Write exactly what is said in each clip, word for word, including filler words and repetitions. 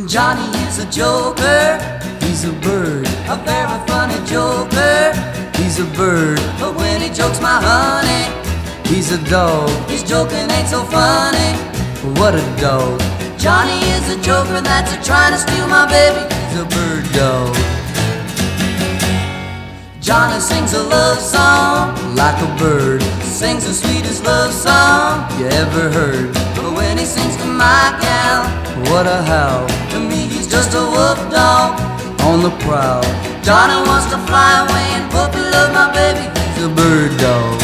Johnny is a joker, he's a bird, a very funny joker. He's a bird, but when he jokes my honey, he's a dog. His joking ain't so funny, what a dog. Johnny is a joker that's a trying to steal my baby. He's a bird dog. Johnny sings a love song like a bird, sings the sweetest love song you ever heard. But when he sings to my gal, what a howl. To me he's just a wolf dog on the prowl. Johnny wants to fly away and puppy love my baby. He's a bird dog.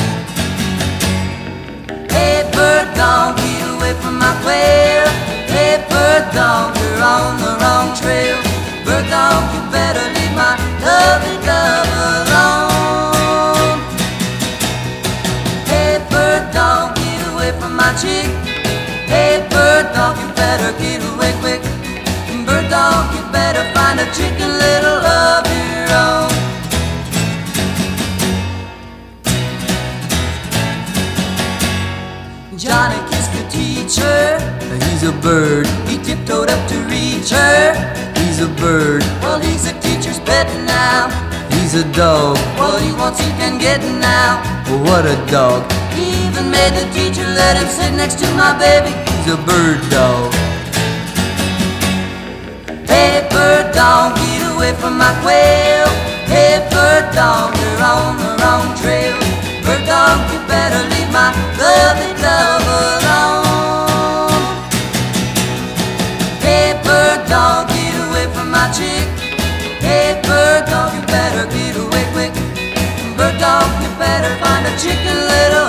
Hey bird dog, get away from my quail. Hey bird dog, you're on the wrong trail. Bird dog, you better leave my lovely dove alone. Hey bird dog, get away from my chick. Hey bird dog, you better get away quick. Bird dog, you better find a chicken little of your own. Johnny kissed the teacher, he's a bird. He tiptoed up to reach her, he's a bird. Well, he's a teacher's pet now. He's a dog, what he wants he can get now. Well, what a dog. He even made the teacher let him sit next to my baby. He's a bird dog. Hey bird dog, get away from my quail. Hey bird dog, you're on the wrong trail. Bird dog, you better leave my lovely dove alone. Hey bird dog, get away from my chick. Hey bird dog, you better get away quick. Bird dog, you better find a chicken little